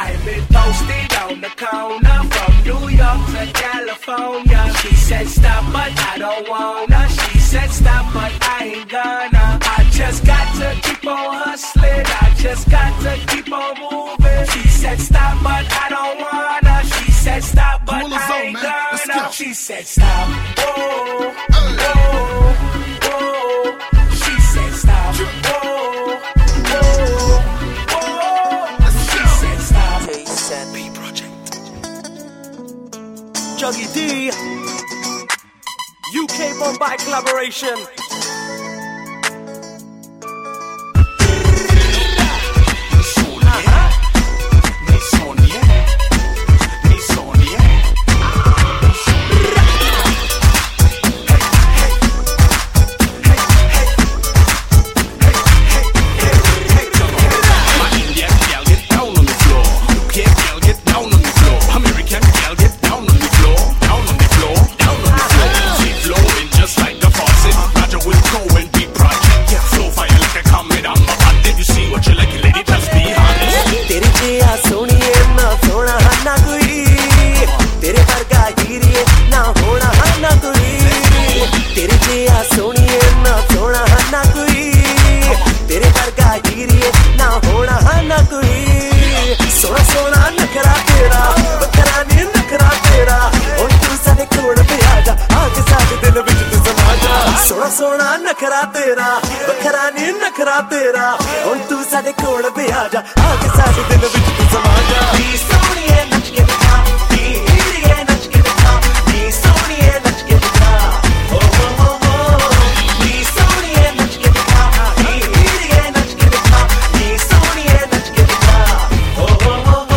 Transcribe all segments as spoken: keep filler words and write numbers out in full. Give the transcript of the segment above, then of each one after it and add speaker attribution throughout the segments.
Speaker 1: I've been posted on the corner from New York to California. She said stop, but I don't wanna. She said stop, but I ain't gonna. I just got to keep on hustling. I just got to keep on moving. She said stop, but I don't wanna. She said stop, but I ain't gonna. She said stop. Oh, oh, oh. She said stop. Oh, oh, oh. She said stop.
Speaker 2: B Project.
Speaker 3: Juggy D. U K Bombay collaboration. सोना नखरा तेरा बखरा नी नखरा तेरा हुण तू साडे कोल भी आ जा आके साडे दिल विच तू समा जा नी सोहणीए नच के दिखा नी हीरीए नच के दिखा नी सोहणीए नच के दिखा ओ हो हो हो नी सोहणीए नच के दिखा नी हीरीए नच के दिखा नी सोहणीए नच के दिखा ओ हो हो हो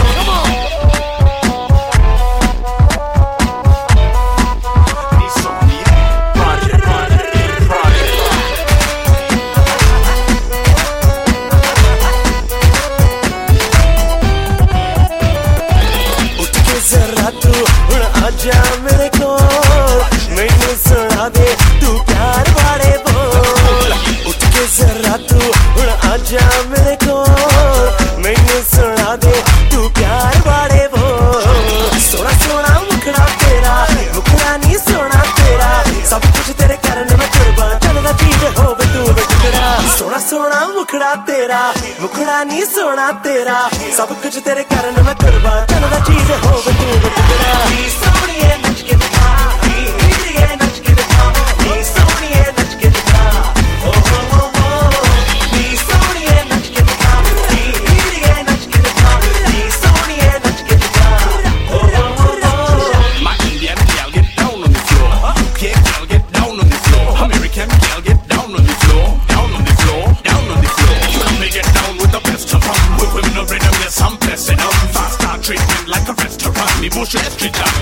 Speaker 3: नी सोहणीए आजा मेरे कोल मैनू सुना दे तू प्यार वाले बोल उठ के जरा तू हुण आजा मेरे कोल मैनू सुना दे तू प्यार वाले बोल सोना सोना मुखड़ा तेरा मुखड़ा नी सोना तेरा सब कुछ तेरे कारण मैं कुर्बान चलदा चीज होवे तू टुकड़ा सोना सोना मुखड़ा तेरा मुखड़ा नी सोना तेरा सब कुछ तेरे कारण मैं कुर्बान चलदा चीज होवे तू टुकड़ा सोहणीए नच के दिखा नी हीरीए नच के दिखा नी सोहणीए नच के दिखा ओ हो हो हो नी सोहणीए नच के दिखा नी हीरीए नच के दिखा नी सोहणीए नच के दिखा ओ हो हो हो
Speaker 4: My Indian gal get down on the floor, U K gal get down on the floor, American gal get down on the floor, down on the floor, down on the floor. You know they get down with the best of them. With women of rhythm, yes I'm blessing them. Fast start treatment like a restaurant. Me bush street down.